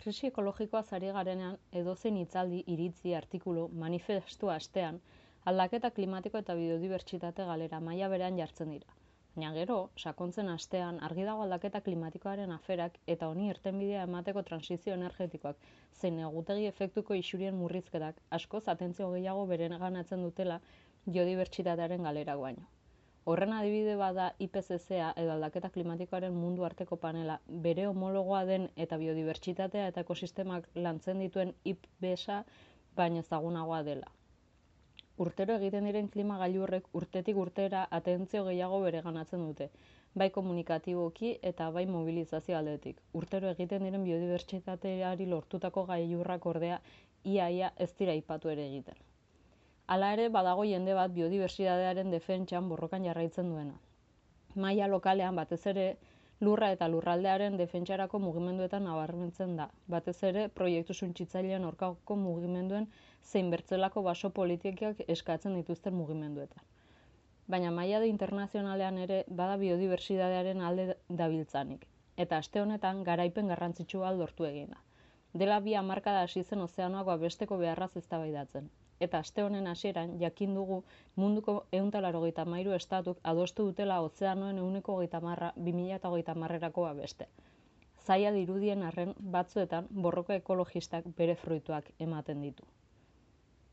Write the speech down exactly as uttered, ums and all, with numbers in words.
Krisi ekologikoaz ari garenean edozein hitzaldi, iritzi, artikulu, manifestu astean, aldaketa klimatiko eta biodibertsitate galera maila berean jartzen dira. Baina gero, sakontzen astean, argi dago aldaketa klimatikoaren aferak eta honi irtenbidea emateko transizio energetikoak zein egutegi efektuko isurien murrizketak askoz atentzio gehiago bereganatzen dutela biodibertsitatearen galerak baino. Horren adibide bada I P C C-a edo aldaketa klimatikoaren mundu arteko panela bere homologoa den eta biodibertsitatea eta ekosistemak lantzen dituen I P B E S-a baino ezagunagoa dela. Urtero egiten diren klima gailurrek urtetik urtera atentzio gehiago bereganatzen dute, bai komunikatiboki eta bai mobilizazio aldetik. Urtero egiten diren biodibertsitateari lortutako gailurrak ordea ia-ia ez dira aipatu ere egiten. Hala ere, badago jende bat biodibertsitatearen defentsan borrokan jarraitzen duena. Maila lokalean batez ere lurra eta lurraldearen defentsarako mugimenduetan nabarmentzen da, batez ere proiektu suntsitzaileen aurkako mugimenduen zein bertzelako baso politikak eskatzen dituzten mugimenduetan. Baina maila internazionalean ere bada biodibertsitatearen alde dabiltzanik, eta aste honetan garaipen garrantzitsu bat lortu egin da. Dela bi hamarkada hasi zen ozeanoak babesteko beharraz eztabaidatzen. Eta aste honen hasieran jakin dugu munduko ehun eta laurogeita hamairu estatuk adostu dutela ozeanoen ehuneko hogeita hamara bi mila hogeita hamarerako babeste. Zaila dirudien arren batzuetan borroka ekologistak bere fruituak ematen ditu.